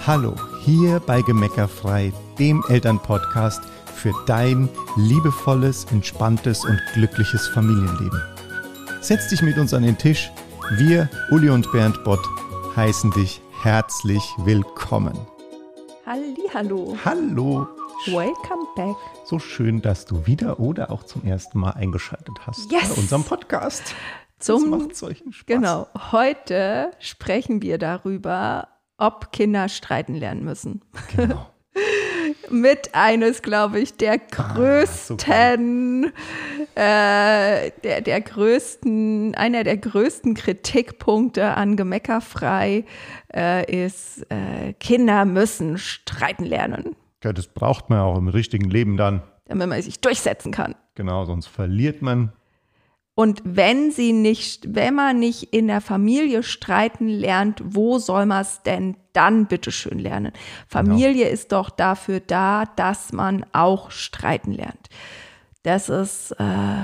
Hallo, hier bei Gemeckerfrei, dem Elternpodcast für dein liebevolles, entspanntes und glückliches Familienleben. Setz dich mit uns an den Tisch. Wir, Uli und Bernd Bott, heißen dich herzlich willkommen. Hallihallo. Hallo. Welcome back. So schön, dass du wieder oder auch zum ersten Mal eingeschaltet hast bei unserem Podcast. Das macht solchen Spaß. Genau. Heute sprechen wir darüber, ob Kinder streiten lernen müssen. Genau. Mit eines, glaube ich, der größten, einer der größten Kritikpunkte an Gemeckerfrei ist, Kinder müssen streiten lernen. Ja, das braucht man auch im richtigen Leben dann. Damit man sich durchsetzen kann. Genau, sonst verliert man. Und wenn man nicht in der Familie streiten lernt, wo soll man es denn dann bitteschön lernen? Familie ist doch dafür da, dass man auch streiten lernt. Das ist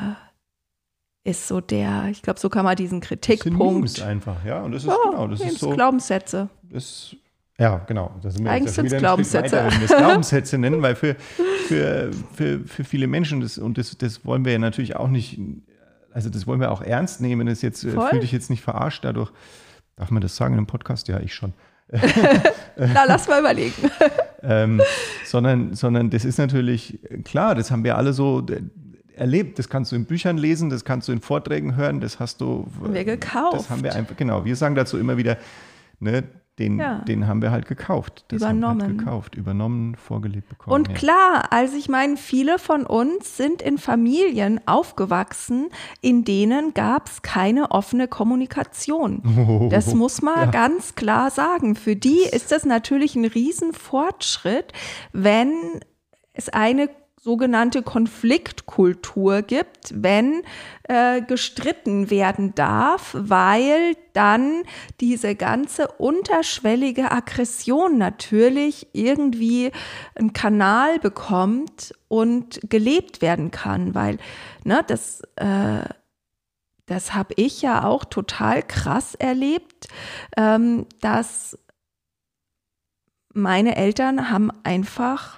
so ich glaube, so kann man diesen Kritikpunkt. Das ist einfach, ja. Und das ist das ist so. Glaubenssätze. Ja, genau. Das sind wir eigentlich sind es Glaubenssätze. Weiter, wenn wir es Glaubenssätze nennen, weil für viele Menschen, das wollen wir ja natürlich auch nicht, also das wollen wir auch ernst nehmen. Das jetzt fühl dich jetzt nicht verarscht dadurch. Darf man das sagen in einem Podcast? Ja, ich schon. Na, lass mal überlegen. Sondern das ist natürlich klar, das haben wir alle so erlebt. Das kannst du in Büchern lesen, das kannst du in Vorträgen hören, das hast du. Haben wir gekauft. Das haben wir einfach, genau. Wir sagen dazu immer wieder, ne, den haben wir halt gekauft. Übernommen, vorgelebt bekommen. Und klar, also ich meine, viele von uns sind in Familien aufgewachsen, in denen gab es keine offene Kommunikation. Das muss man ganz klar sagen. Für die ist das natürlich ein Riesenfortschritt, wenn es eine sogenannte Konfliktkultur gibt, wenn gestritten werden darf, weil dann diese ganze unterschwellige Aggression natürlich irgendwie einen Kanal bekommt und gelebt werden kann, weil das habe ich ja auch total krass erlebt, dass meine Eltern haben einfach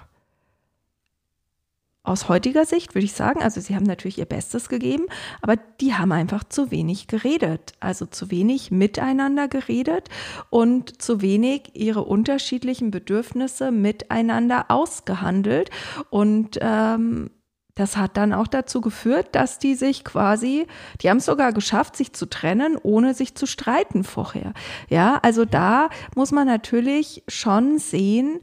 aus heutiger Sicht würde ich sagen, also sie haben natürlich ihr Bestes gegeben, aber die haben einfach zu wenig geredet, also zu wenig miteinander geredet und zu wenig ihre unterschiedlichen Bedürfnisse miteinander ausgehandelt. Und das hat dann auch dazu geführt, dass die haben es sogar geschafft, sich zu trennen, ohne sich zu streiten vorher. Ja, also da muss man natürlich schon sehen,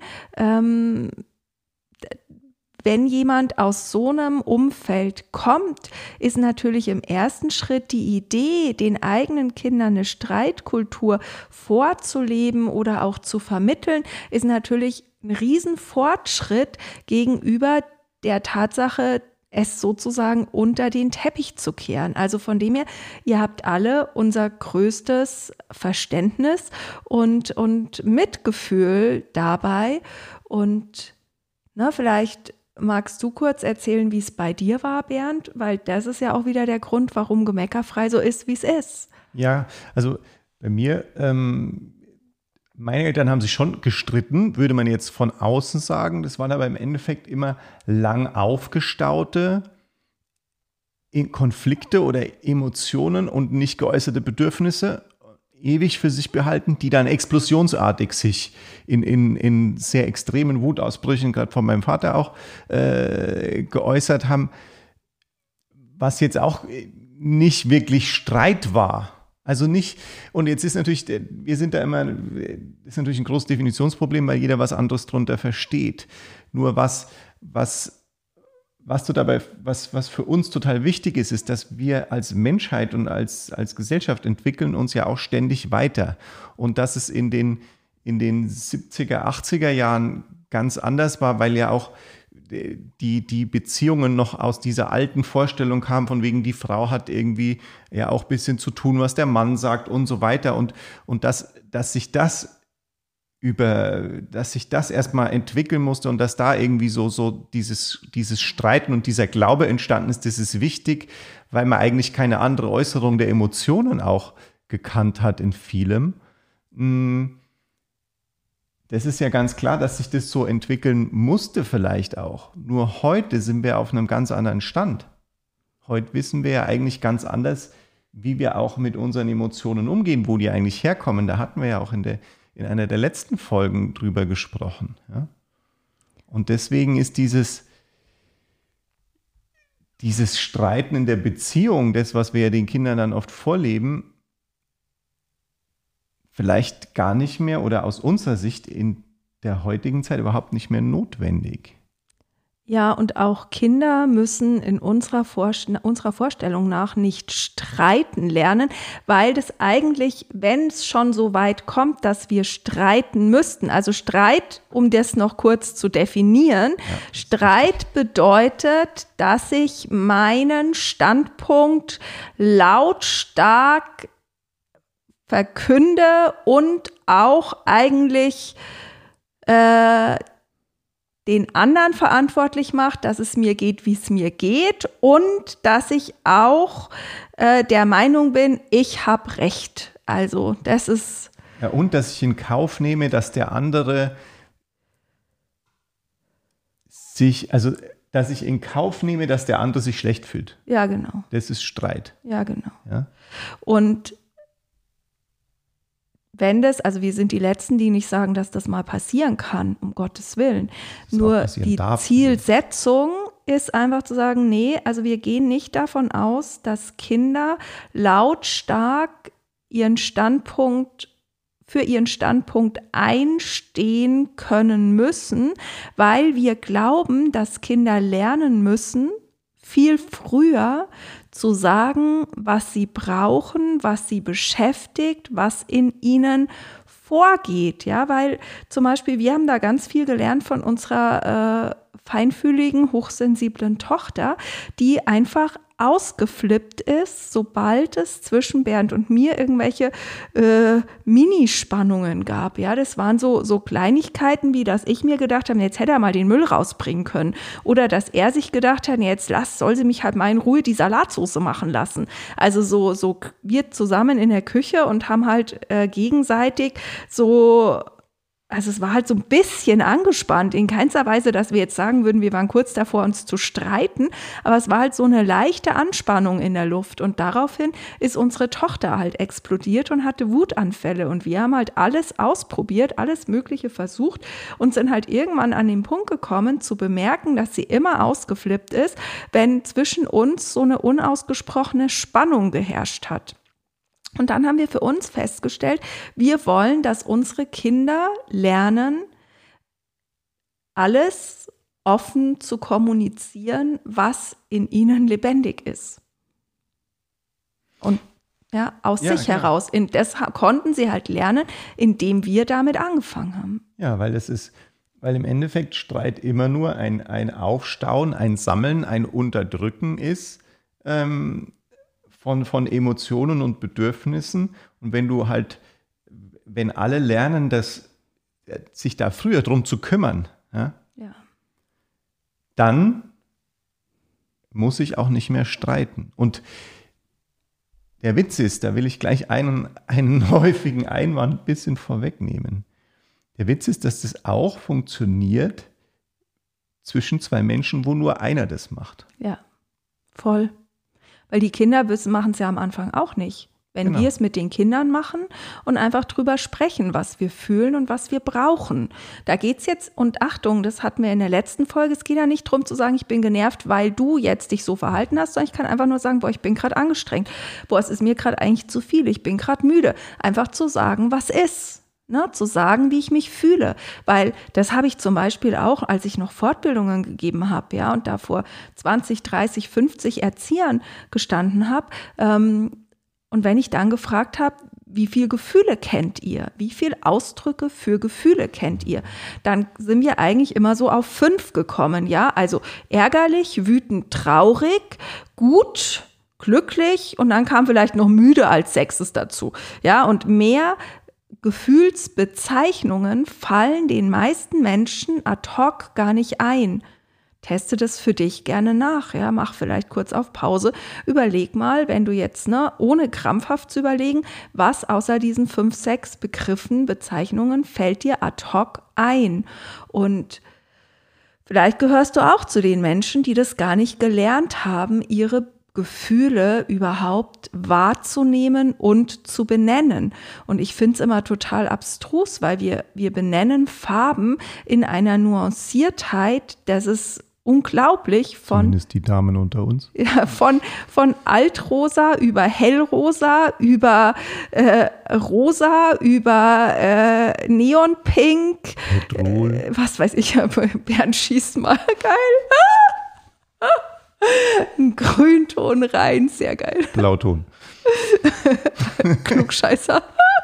wenn jemand aus so einem Umfeld kommt, ist natürlich im ersten Schritt die Idee, den eigenen Kindern eine Streitkultur vorzuleben oder auch zu vermitteln, ist natürlich ein Riesenfortschritt gegenüber der Tatsache, es sozusagen unter den Teppich zu kehren. Also von dem her, ihr habt alle unser größtes Verständnis und Mitgefühl dabei. Und vielleicht magst du kurz erzählen, wie es bei dir war, Bernd? Weil das ist ja auch wieder der Grund, warum Gemeckerfrei so ist, wie es ist. Ja, also bei mir, meine Eltern haben sich schon gestritten, würde man jetzt von außen sagen. Das waren aber im Endeffekt immer lang aufgestaute Konflikte oder Emotionen und nicht geäußerte Bedürfnisse, ewig für sich behalten, die dann explosionsartig sich in sehr extremen Wutausbrüchen, gerade von meinem Vater auch, geäußert haben, was jetzt auch nicht wirklich Streit war. Also nicht, und jetzt ist natürlich, wir sind da immer, ist natürlich ein großes Definitionsproblem, weil jeder was anderes drunter versteht. Nur was du dabei, was für uns total wichtig ist, ist, dass wir als Menschheit und als Gesellschaft entwickeln uns ja auch ständig weiter. Und dass es in den 70er, 80er Jahren ganz anders war, weil ja auch die Beziehungen noch aus dieser alten Vorstellung kamen, von wegen die Frau hat irgendwie ja auch ein bisschen zu tun, was der Mann sagt und so weiter. Und dass sich das erstmal entwickeln musste und dass da irgendwie so dieses Streiten und dieser Glaube entstanden ist, das ist wichtig, weil man eigentlich keine andere Äußerung der Emotionen auch gekannt hat in vielem. das ist ja ganz klar, dass sich das so entwickeln musste vielleicht auch. Nur heute sind wir auf einem ganz anderen Stand. Heute wissen wir ja eigentlich ganz anders, wie wir auch mit unseren Emotionen umgehen, wo die eigentlich herkommen. Da hatten wir ja auch in einer der letzten Folgen drüber gesprochen. Ja? Und deswegen ist dieses Streiten in der Beziehung, das, was wir ja den Kindern dann oft vorleben, vielleicht gar nicht mehr oder aus unserer Sicht in der heutigen Zeit überhaupt nicht mehr notwendig. Ja, und auch Kinder müssen in unserer Vorstellung nach nicht streiten lernen, weil das eigentlich, wenn es schon so weit kommt, dass wir streiten müssten, also Streit, um das noch kurz zu definieren, Streit bedeutet, dass ich meinen Standpunkt lautstark verkünde und auch eigentlich den anderen verantwortlich macht, dass es mir geht, wie es mir geht und dass ich auch der Meinung bin, ich habe Recht. Also das ist... Ja, und dass ich in Kauf nehme, dass der andere dass ich in Kauf nehme, dass der andere sich schlecht fühlt. Ja, genau. Das ist Streit. Ja, genau. Ja? Und wenn das, also wir sind die Letzten, die nicht sagen, dass das mal passieren kann, um Gottes Willen. Nur die Zielsetzung ist einfach zu sagen, nee, also wir gehen nicht davon aus, dass Kinder lautstark für ihren Standpunkt einstehen können müssen, weil wir glauben, dass Kinder lernen müssen, viel früher zu sagen, was sie brauchen, was sie beschäftigt, was in ihnen vorgeht. Ja, weil zum Beispiel wir haben da ganz viel gelernt von unserer feinfühligen, hochsensiblen Tochter, die einfach ausgeflippt ist, sobald es zwischen Bernd und mir irgendwelche Minispannungen gab. Ja, das waren so Kleinigkeiten, wie dass ich mir gedacht habe, jetzt hätte er mal den Müll rausbringen können. Oder dass er sich gedacht hat, jetzt soll sie mich halt mal in Ruhe die Salatsoße machen lassen. Also so wir zusammen in der Küche und haben halt gegenseitig also es war halt so ein bisschen angespannt, in keinster Weise, dass wir jetzt sagen würden, wir waren kurz davor, uns zu streiten, aber es war halt so eine leichte Anspannung in der Luft und daraufhin ist unsere Tochter halt explodiert und hatte Wutanfälle und wir haben halt alles ausprobiert, alles Mögliche versucht und sind halt irgendwann an den Punkt gekommen, zu bemerken, dass sie immer ausgeflippt ist, wenn zwischen uns so eine unausgesprochene Spannung geherrscht hat. Und dann haben wir für uns festgestellt, wir wollen, dass unsere Kinder lernen, alles offen zu kommunizieren, was in ihnen lebendig ist. Und ja, aus sich heraus. Das konnten sie halt lernen, indem wir damit angefangen haben. Ja, weil im Endeffekt Streit immer nur ein Aufstauen, ein Sammeln, ein Unterdrücken ist, von Emotionen und Bedürfnissen. Und wenn alle lernen, sich da früher drum zu kümmern, ja. Dann muss ich auch nicht mehr streiten. Und der Witz ist, da will ich gleich einen häufigen Einwand ein bisschen vorwegnehmen. Der Witz ist, dass das auch funktioniert zwischen zwei Menschen, wo nur einer das macht. Ja, voll. Weil die Kinder machen es ja am Anfang auch nicht. Wenn wir es mit den Kindern machen und einfach drüber sprechen, was wir fühlen und was wir brauchen. Da geht's jetzt, und Achtung, das hatten wir in der letzten Folge, es geht ja nicht darum zu sagen, ich bin genervt, weil du jetzt dich so verhalten hast, sondern ich kann einfach nur sagen, ich bin gerade angestrengt. Es ist mir gerade eigentlich zu viel, ich bin gerade müde. Einfach zu sagen, was ist. Ne, zu sagen, wie ich mich fühle, weil das habe ich zum Beispiel auch, als ich noch Fortbildungen gegeben habe, ja, und da vor 20, 30, 50 Erziehern gestanden habe, und wenn ich dann gefragt habe, wie viele Gefühle kennt ihr? Wie viele Ausdrücke für Gefühle kennt ihr? Dann sind wir eigentlich immer so auf 5 gekommen, ja, also ärgerlich, wütend, traurig, gut, glücklich und dann kam vielleicht noch müde als 6. dazu, ja, und mehr Gefühlsbezeichnungen fallen den meisten Menschen ad hoc gar nicht ein. Teste das für dich gerne nach, ja, mach vielleicht kurz auf Pause, überleg mal, wenn du jetzt, ohne krampfhaft zu überlegen, was außer diesen 5, 6 Begriffen, Bezeichnungen fällt dir ad hoc ein. Und vielleicht gehörst du auch zu den Menschen, die das gar nicht gelernt haben, ihre Gefühle überhaupt wahrzunehmen und zu benennen. Und ich finde es immer total abstrus, weil wir benennen Farben in einer Nuanciertheit, das ist unglaublich, zumindest die Damen unter uns. Ja, von Altrosa über Hellrosa, über Rosa, über Neonpink, was weiß ich, Bernd schießt mal, geil. Ein Grünton rein, sehr geil. Blauton. Klugscheißer.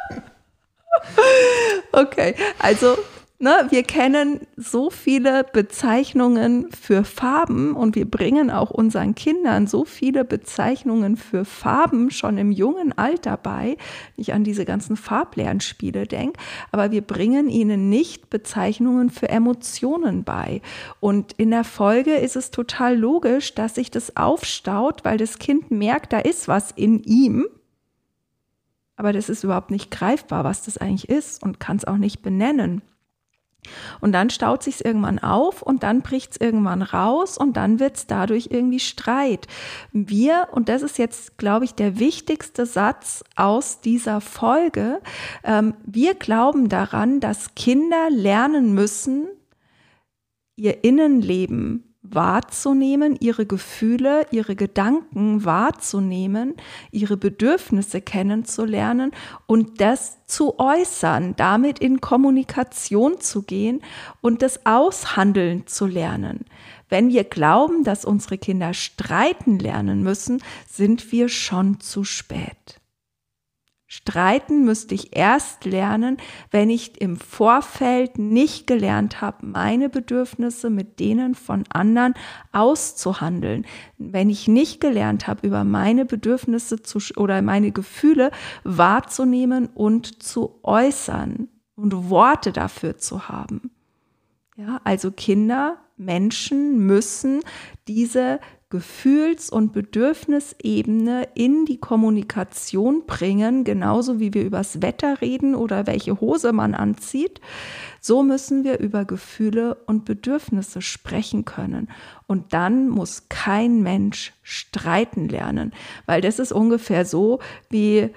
Okay, also wir kennen so viele Bezeichnungen für Farben und wir bringen auch unseren Kindern so viele Bezeichnungen für Farben schon im jungen Alter bei, wenn ich an diese ganzen Farblernspiele denke, aber wir bringen ihnen nicht Bezeichnungen für Emotionen bei. Und in der Folge ist es total logisch, dass sich das aufstaut, weil das Kind merkt, da ist was in ihm, aber das ist überhaupt nicht greifbar, was das eigentlich ist und kann es auch nicht benennen. Und dann staut sich's irgendwann auf und dann bricht's irgendwann raus und dann wird's dadurch irgendwie Streit. Und das ist jetzt, glaube ich, der wichtigste Satz aus dieser Folge, wir glauben daran, dass Kinder lernen müssen, ihr Innenleben wahrzunehmen, ihre Gefühle, ihre Gedanken wahrzunehmen, ihre Bedürfnisse kennenzulernen und das zu äußern, damit in Kommunikation zu gehen und das Aushandeln zu lernen. Wenn wir glauben, dass unsere Kinder streiten lernen müssen, sind wir schon zu spät. Streiten müsste ich erst lernen, wenn ich im Vorfeld nicht gelernt habe, meine Bedürfnisse mit denen von anderen auszuhandeln. Wenn ich nicht gelernt habe, über meine Bedürfnisse oder meine Gefühle wahrzunehmen und zu äußern und Worte dafür zu haben. Ja, also Kinder, Menschen müssen diese Gefühls- und Bedürfnisebene in die Kommunikation bringen, genauso wie wir übers Wetter reden oder welche Hose man anzieht. So müssen wir über Gefühle und Bedürfnisse sprechen können. Und dann muss kein Mensch streiten lernen, weil das ist ungefähr so wie,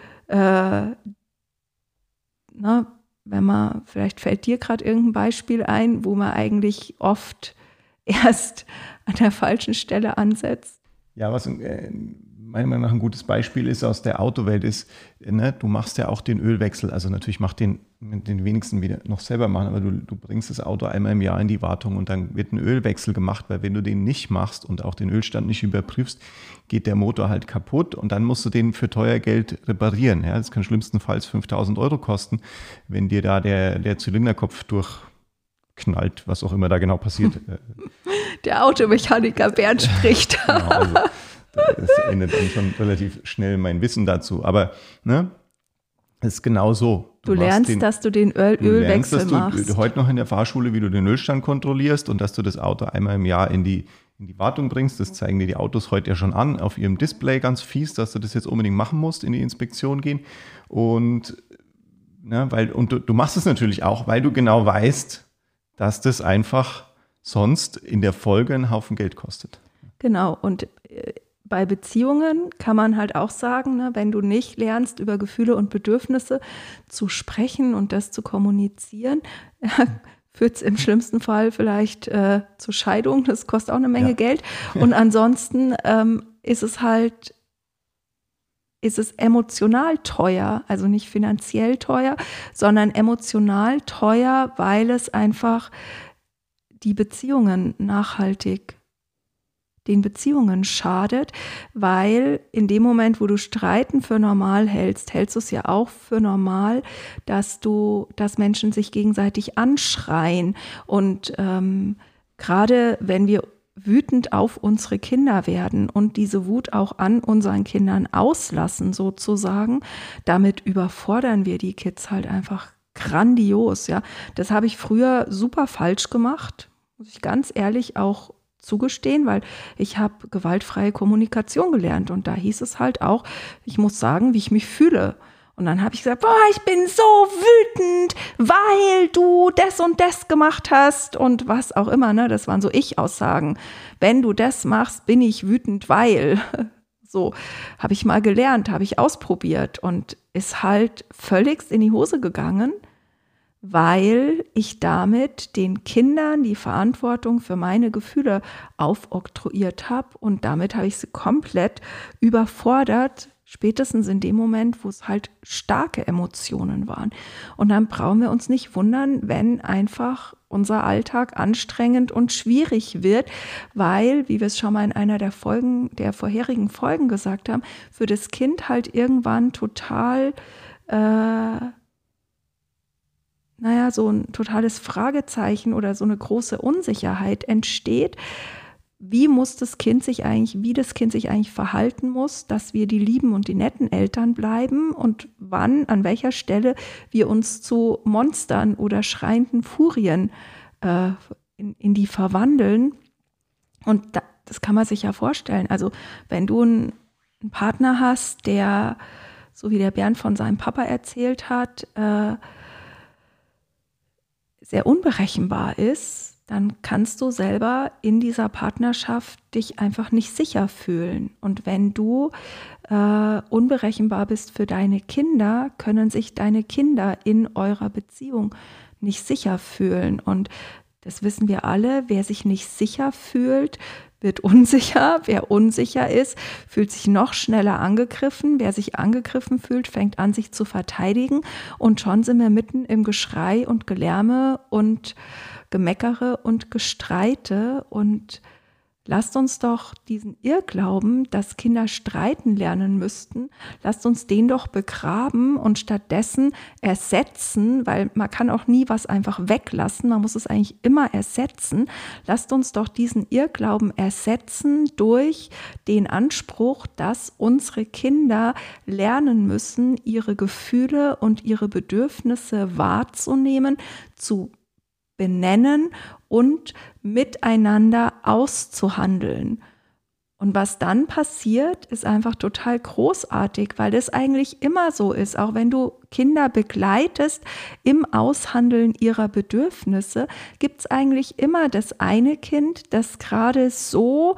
vielleicht fällt dir gerade irgendein Beispiel ein, wo man eigentlich oft erst an der falschen Stelle ansetzt. Ja, was meiner Meinung nach ein gutes Beispiel ist aus der Autowelt ist, du machst ja auch den Ölwechsel, also natürlich macht den wenigsten wieder noch selber machen, aber du bringst das Auto einmal im Jahr in die Wartung und dann wird ein Ölwechsel gemacht, weil wenn du den nicht machst und auch den Ölstand nicht überprüfst, geht der Motor halt kaputt und dann musst du den für teuer Geld reparieren. Ja, das kann schlimmstenfalls 5.000 € kosten, wenn dir da der Zylinderkopf durchknallt, was auch immer da genau passiert. Der Automechaniker Bernd spricht. Genau, also das endet dann schon relativ schnell mein Wissen dazu. Aber es ist genau so. Du lernst, dass du den Ölwechsel machst. Du heute noch in der Fahrschule, wie du den Ölstand kontrollierst und dass du das Auto einmal im Jahr in die Wartung bringst. Das zeigen dir die Autos heute ja schon an, auf ihrem Display ganz fies, dass du das jetzt unbedingt machen musst, in die Inspektion gehen. Und du machst es natürlich auch, weil du genau weißt, dass das einfach sonst in der Folge einen Haufen Geld kostet. Genau, und bei Beziehungen kann man halt auch sagen, wenn du nicht lernst, über Gefühle und Bedürfnisse zu sprechen und das zu kommunizieren, führt es im schlimmsten Fall vielleicht zur Scheidung. Das kostet auch eine Menge Geld. Und ansonsten ist es emotional teuer, also nicht finanziell teuer, sondern emotional teuer, weil es einfach die Beziehungen den Beziehungen schadet, weil in dem Moment, wo du Streiten für normal hältst du es ja auch für normal, dass Menschen sich gegenseitig anschreien und gerade wenn wir wütend auf unsere Kinder werden und diese Wut auch an unseren Kindern auslassen sozusagen, damit überfordern wir die Kids halt einfach grandios, ja. Das habe ich früher super falsch gemacht, muss ich ganz ehrlich auch zugestehen, weil ich habe gewaltfreie Kommunikation gelernt und da hieß es halt auch, ich muss sagen, wie ich mich fühle. Und dann habe ich gesagt, boah, ich bin so wütend, weil du das und das gemacht hast und was auch immer, ne? Das waren so Ich-Aussagen. Wenn du das machst, bin ich wütend, weil. So habe ich mal gelernt, habe ich ausprobiert und ist halt völligst in die Hose gegangen, weil ich damit den Kindern die Verantwortung für meine Gefühle aufoktroyiert habe und damit habe ich sie komplett überfordert, spätestens in dem Moment, wo es halt starke Emotionen waren. Und dann brauchen wir uns nicht wundern, wenn einfach unser Alltag anstrengend und schwierig wird, weil, wie wir es schon mal in einer der vorherigen Folgen gesagt haben, für das Kind halt irgendwann total so ein totales Fragezeichen oder so eine große Unsicherheit entsteht, wie das Kind sich eigentlich verhalten muss, dass wir die lieben und die netten Eltern bleiben und wann, an welcher Stelle wir uns zu Monstern oder schreienden Furien in die verwandeln. Und das kann man sich ja vorstellen. Also wenn du einen Partner hast, der, so wie der Bernd von seinem Papa erzählt hat, sehr unberechenbar ist, dann kannst du selber in dieser Partnerschaft dich einfach nicht sicher fühlen. Und wenn du unberechenbar bist für deine Kinder, können sich deine Kinder in eurer Beziehung nicht sicher fühlen. Und das wissen wir alle, wer sich nicht sicher fühlt, wird unsicher. Wer unsicher ist, fühlt sich noch schneller angegriffen. Wer sich angegriffen fühlt, fängt an, sich zu verteidigen. Und schon sind wir mitten im Geschrei und Gelärme und Gemeckere und Gestreite. Und lasst uns doch diesen Irrglauben, dass Kinder streiten lernen müssten, lasst uns den doch begraben und stattdessen ersetzen, weil man kann auch nie was einfach weglassen, man muss es eigentlich immer ersetzen. Lasst uns doch diesen Irrglauben ersetzen durch den Anspruch, dass unsere Kinder lernen müssen, ihre Gefühle und ihre Bedürfnisse wahrzunehmen, zu benennen und miteinander auszuhandeln. Und was dann passiert, ist einfach total großartig, weil das eigentlich immer so ist. Auch wenn du Kinder begleitest im Aushandeln ihrer Bedürfnisse, gibt es eigentlich immer das eine Kind, das gerade so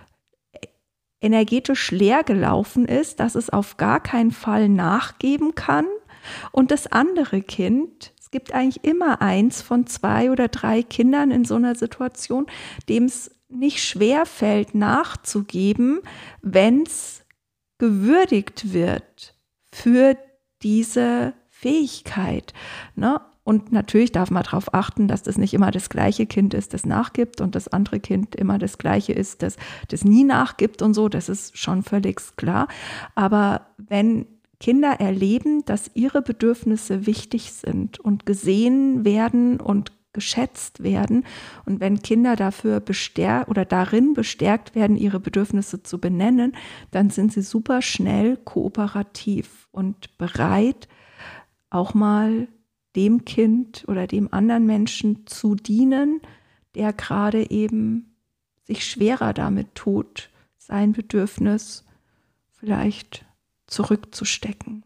energetisch leer gelaufen ist, dass es auf gar keinen Fall nachgeben kann. Und das andere Kind, es gibt eigentlich immer eins von 2 oder 3 Kindern in so einer Situation, dem es nicht schwer fällt, nachzugeben, wenn es gewürdigt wird für diese Fähigkeit. Ne? Und natürlich darf man darauf achten, dass das nicht immer das gleiche Kind ist, das nachgibt und das andere Kind immer das gleiche ist, das nie nachgibt und so. Das ist schon völlig klar. Aber wenn Kinder erleben, dass ihre Bedürfnisse wichtig sind und gesehen werden und geschätzt werden. Und wenn Kinder dafür darin bestärkt werden, ihre Bedürfnisse zu benennen, dann sind sie super schnell kooperativ und bereit, auch mal dem Kind oder dem anderen Menschen zu dienen, der gerade eben sich schwerer damit tut, sein Bedürfnis vielleicht zurückzustecken.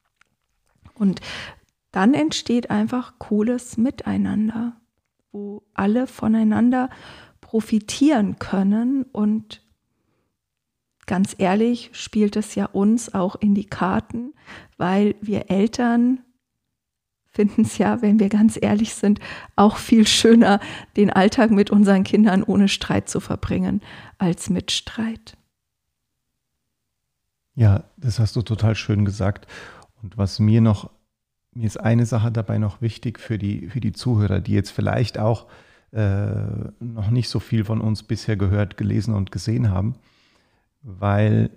Und dann entsteht einfach cooles Miteinander, wo alle voneinander profitieren können. Und ganz ehrlich, spielt es ja uns auch in die Karten, weil wir Eltern finden es ja, wenn wir ganz ehrlich sind, auch viel schöner, den Alltag mit unseren Kindern ohne Streit zu verbringen, als mit Streit. Ja, das hast du total schön gesagt. Und mir ist eine Sache dabei noch wichtig für die Zuhörer, die jetzt vielleicht auch noch nicht so viel von uns bisher gehört, gelesen und gesehen haben, weil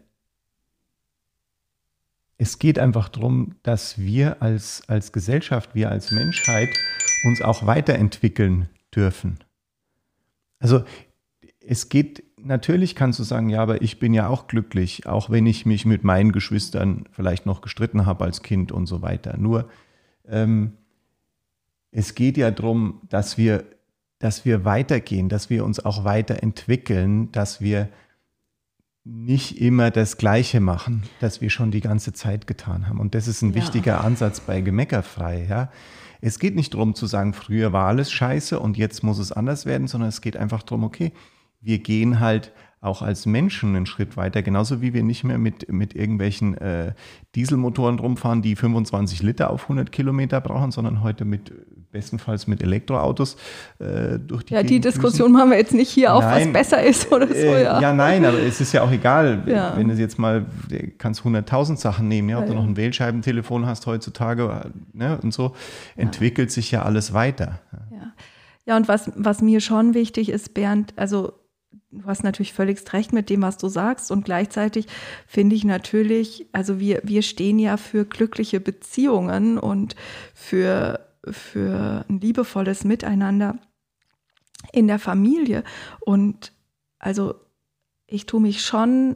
es geht einfach darum, dass wir als Gesellschaft, wir als Menschheit uns auch weiterentwickeln dürfen. Also natürlich kannst du sagen, ja, aber ich bin ja auch glücklich, auch wenn ich mich mit meinen Geschwistern vielleicht noch gestritten habe als Kind und so weiter. Nur es geht ja darum, dass wir dass wir weitergehen, dass wir uns auch weiterentwickeln, dass wir nicht immer das Gleiche machen, das wir schon die ganze Zeit getan haben. Und das ist ein wichtiger Ansatz bei Gemeckerfrei. Ja? Es geht nicht darum zu sagen, früher war alles scheiße und jetzt muss es anders werden, sondern es geht einfach darum, okay, wir gehen halt auch als Menschen einen Schritt weiter, genauso wie wir nicht mehr mit irgendwelchen Dieselmotoren rumfahren, die 25 Liter auf 100 Kilometer brauchen, sondern heute bestenfalls mit Elektroautos durch die Gegend die Diskussion machen wir jetzt nicht hier auf, was besser ist oder so. Ja, nein, aber es ist ja auch egal, wenn du jetzt mal, du kannst 100.000 Sachen nehmen, ob du noch ein Wählscheibentelefon hast heutzutage, ne, und so entwickelt sich ja alles weiter. Ja, und was mir schon wichtig ist, Bernd, also du hast natürlich völlig recht mit dem, was du sagst, und gleichzeitig finde ich natürlich, also wir stehen ja für glückliche Beziehungen und für ein liebevolles Miteinander in der Familie. Und also ich tue mich schon,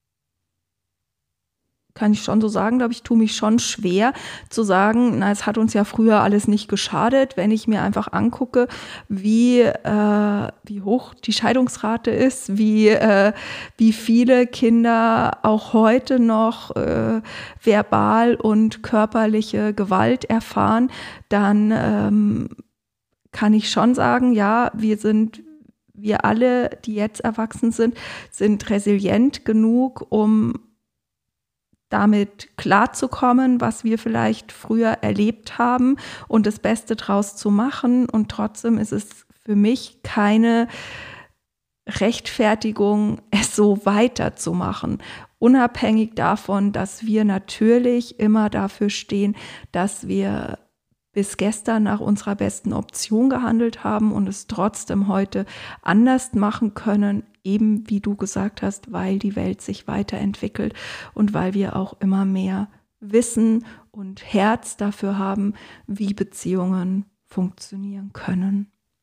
kann ich schon so sagen, glaube ich, tue mich schon schwer zu sagen, es hat uns ja früher alles nicht geschadet, wenn ich mir einfach angucke, wie hoch die Scheidungsrate ist, wie viele Kinder auch heute noch verbal und körperliche Gewalt erfahren, dann kann ich schon sagen, ja, wir alle, die jetzt erwachsen sind resilient genug, um damit klarzukommen, was wir vielleicht früher erlebt haben und das Beste draus zu machen. Und trotzdem ist es für mich keine Rechtfertigung, es so weiterzumachen. Unabhängig davon, dass wir natürlich immer dafür stehen, dass wir bis gestern nach unserer besten Option gehandelt haben und es trotzdem heute anders machen können, eben wie du gesagt hast, weil die Welt sich weiterentwickelt und weil wir auch immer mehr Wissen und Herz dafür haben, wie Beziehungen funktionieren können.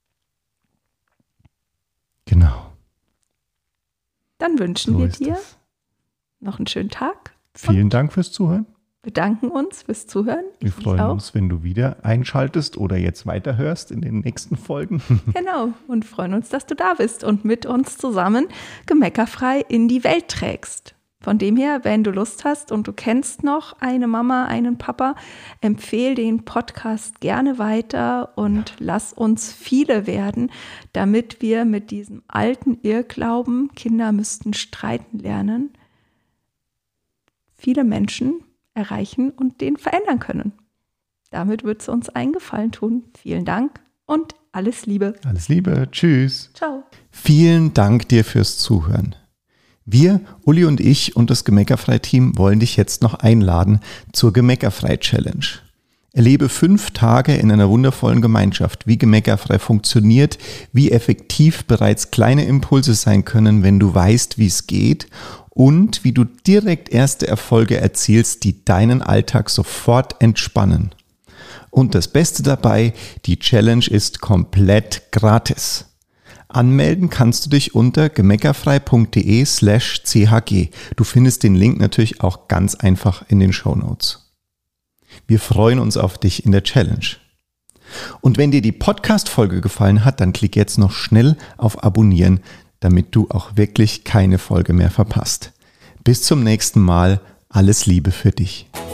Genau. Dann wünschen wir dir noch einen schönen Tag. Vielen Dank fürs Zuhören. Bedanken uns fürs Zuhören. Wir freuen uns, wenn du wieder einschaltest oder jetzt weiterhörst in den nächsten Folgen. Genau, und freuen uns, dass du da bist und mit uns zusammen gemeckerfrei in die Welt trägst. Von dem her, wenn du Lust hast und du kennst noch eine Mama, einen Papa, empfehle den Podcast gerne weiter und lass uns viele werden, damit wir mit diesem alten Irrglauben, Kinder müssten streiten lernen, viele Menschen erreichen und den verändern können. Damit wird es uns einen Gefallen tun. Vielen Dank und alles Liebe. Alles Liebe. Tschüss. Ciao. Vielen Dank dir fürs Zuhören. Wir, Uli und ich und das Gemeckerfrei-Team wollen dich jetzt noch einladen zur Gemeckerfrei-Challenge. Erlebe 5 Tage in einer wundervollen Gemeinschaft, wie Gemeckerfrei funktioniert, wie effektiv bereits kleine Impulse sein können, wenn du weißt, wie es geht, und wie du direkt erste Erfolge erzielst, die deinen Alltag sofort entspannen. Und das Beste dabei, die Challenge ist komplett gratis. Anmelden kannst du dich unter gemeckerfrei.de/chg. Du findest den Link natürlich auch ganz einfach in den Shownotes. Wir freuen uns auf dich in der Challenge. Und wenn dir die Podcast-Folge gefallen hat, dann klick jetzt noch schnell auf Abonnieren, damit du auch wirklich keine Folge mehr verpasst. Bis zum nächsten Mal. Alles Liebe für dich.